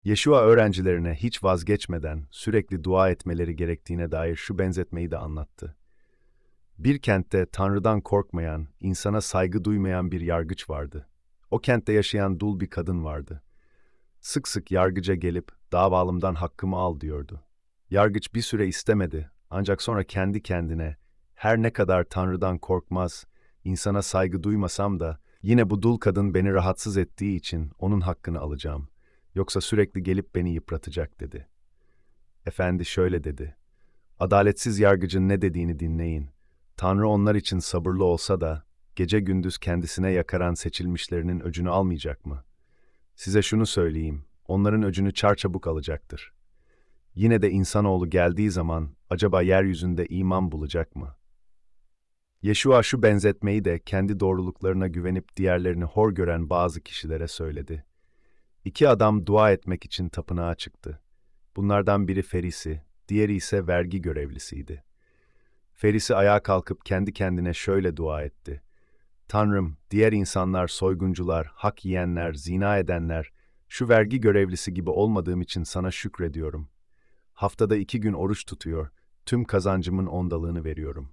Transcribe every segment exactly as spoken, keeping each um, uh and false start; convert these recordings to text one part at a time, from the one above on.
Yeşua öğrencilerine hiç vazgeçmeden sürekli dua etmeleri gerektiğine dair şu benzetmeyi de anlattı. Bir kentte Tanrı'dan korkmayan, insana saygı duymayan bir yargıç vardı. O kentte yaşayan dul bir kadın vardı. Sık sık yargıca gelip davalımdan hakkımı al diyordu. Yargıç bir süre istemedi ancak sonra kendi kendine her ne kadar Tanrı'dan korkmaz, insana saygı duymasam da yine bu dul kadın beni rahatsız ettiği için onun hakkını alacağım. Yoksa sürekli gelip beni yıpratacak dedi. Efendi şöyle dedi. Adaletsiz yargıcın ne dediğini dinleyin. Tanrı onlar için sabırlı olsa da gece gündüz kendisine yakaran seçilmişlerinin öcünü almayacak mı? Size şunu söyleyeyim, onların öcünü çarçabuk alacaktır. Yine de insanoğlu geldiği zaman acaba yeryüzünde iman bulacak mı? Yeşua şu benzetmeyi de kendi doğruluklarına güvenip diğerlerini hor gören bazı kişilere söyledi. İki adam dua etmek için tapınağa çıktı. Bunlardan biri Ferisi, diğeri ise vergi görevlisiydi. Ferisi ayağa kalkıp kendi kendine şöyle dua etti. Tanrım, diğer insanlar, soyguncular, hak yiyenler, zina edenler, şu vergi görevlisi gibi olmadığım için sana şükrediyorum. Haftada iki gün oruç tutuyor, tüm kazancımın ondalığını veriyorum.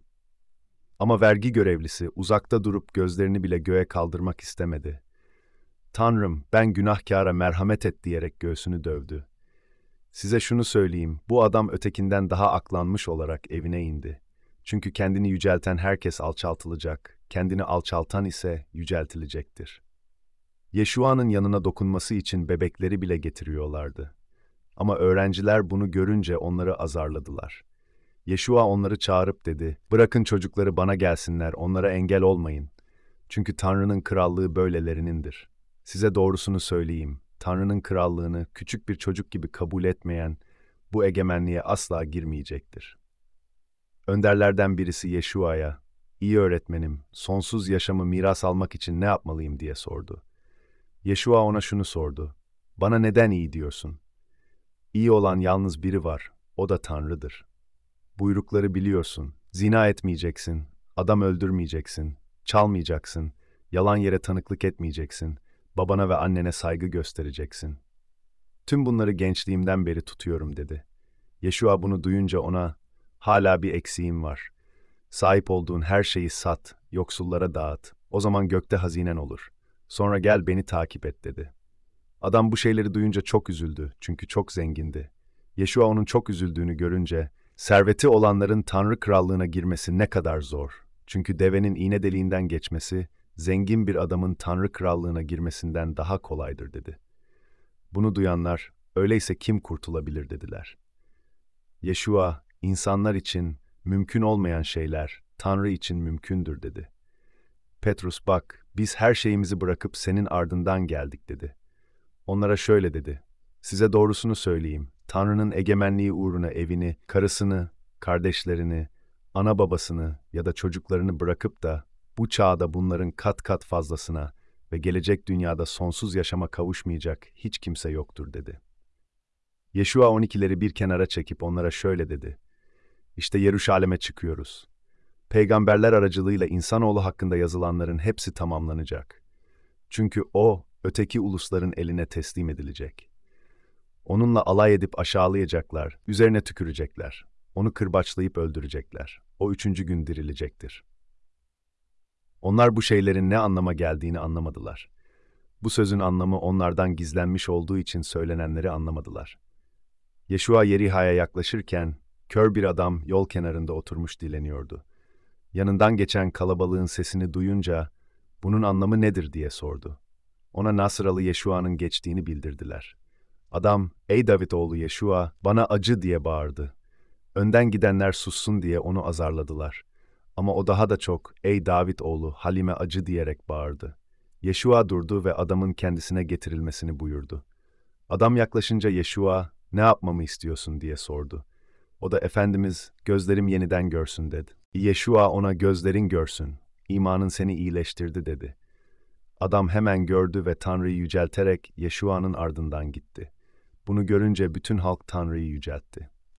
Ama vergi görevlisi uzakta durup gözlerini bile göğe kaldırmak istemedi. Tanrım, ben günahkâra merhamet et diyerek göğsünü dövdü. Size şunu söyleyeyim, bu adam ötekinden daha aklanmış olarak evine indi. Çünkü kendini yücelten herkes alçaltılacak, kendini alçaltan ise yüceltilecektir. Yeşua'nın yanına dokunması için bebekleri bile getiriyorlardı. Ama öğrenciler bunu görünce onları azarladılar. Yeşua onları çağırıp dedi, bırakın çocukları bana gelsinler, onlara engel olmayın. Çünkü Tanrı'nın krallığı böylelerinindir. Size doğrusunu söyleyeyim, Tanrı'nın krallığını küçük bir çocuk gibi kabul etmeyen bu egemenliğe asla girmeyecektir. Önderlerden birisi Yeşua'ya, iyi öğretmenim, sonsuz yaşamı miras almak için ne yapmalıyım diye sordu. Yeşua ona şunu sordu, bana neden iyi diyorsun? İyi olan yalnız biri var, o da Tanrı'dır. Buyrukları biliyorsun, zina etmeyeceksin, adam öldürmeyeceksin, çalmayacaksın, yalan yere tanıklık etmeyeceksin, babana ve annene saygı göstereceksin. Tüm bunları gençliğimden beri tutuyorum dedi. Yeşua bunu duyunca ona, hala bir eksiğin var. Sahip olduğun her şeyi sat, yoksullara dağıt, o zaman gökte hazinen olur. Sonra gel beni takip et dedi. Adam bu şeyleri duyunca çok üzüldü çünkü çok zengindi. Yeşua onun çok üzüldüğünü görünce, serveti olanların Tanrı krallığına girmesi ne kadar zor. Çünkü devenin iğne deliğinden geçmesi, zengin bir adamın Tanrı krallığına girmesinden daha kolaydır dedi. Bunu duyanlar, öyleyse kim kurtulabilir dediler. Yeşua, insanlar için mümkün olmayan şeyler, Tanrı için mümkündür dedi. Petrus bak, biz her şeyimizi bırakıp senin ardından geldik dedi. Onlara şöyle dedi, size doğrusunu söyleyeyim, Tanrı'nın egemenliği uğruna evini, karısını, kardeşlerini, ana babasını ya da çocuklarını bırakıp da bu çağda bunların kat kat fazlasına ve gelecek dünyada sonsuz yaşama kavuşmayacak hiç kimse yoktur dedi. Yeşua on ikileri bir kenara çekip onlara şöyle dedi, İşte Yeruşalim'e çıkıyoruz. Peygamberler aracılığıyla insanoğlu hakkında yazılanların hepsi tamamlanacak. Çünkü o, öteki ulusların eline teslim edilecek. Onunla alay edip aşağılayacaklar, üzerine tükürecekler. Onu kırbaçlayıp öldürecekler. O üçüncü gün dirilecektir. Onlar bu şeylerin ne anlama geldiğini anlamadılar. Bu sözün anlamı onlardan gizlenmiş olduğu için söylenenleri anlamadılar. Yeşua Yeriha'ya yaklaşırken, kör bir adam yol kenarında oturmuş dileniyordu. Yanından geçen kalabalığın sesini duyunca, bunun anlamı nedir diye sordu. Ona Nasıralı Yeşua'nın geçtiğini bildirdiler. Adam, ey David oğlu Yeşua, bana acı diye bağırdı. Önden gidenler sussun diye onu azarladılar. Ama o daha da çok, ey David oğlu Halime acı diyerek bağırdı. Yeşua durdu ve adamın kendisine getirilmesini buyurdu. Adam yaklaşınca Yeşua, ne yapmamı istiyorsun diye sordu. O da Efendimiz, gözlerim yeniden görsün dedi. Yeşua ona gözlerin görsün, imanın seni iyileştirdi dedi. Adam hemen gördü ve Tanrı'yı yücelterek Yeşua'nın ardından gitti. Bunu görünce bütün halk Tanrı'yı yüceltti.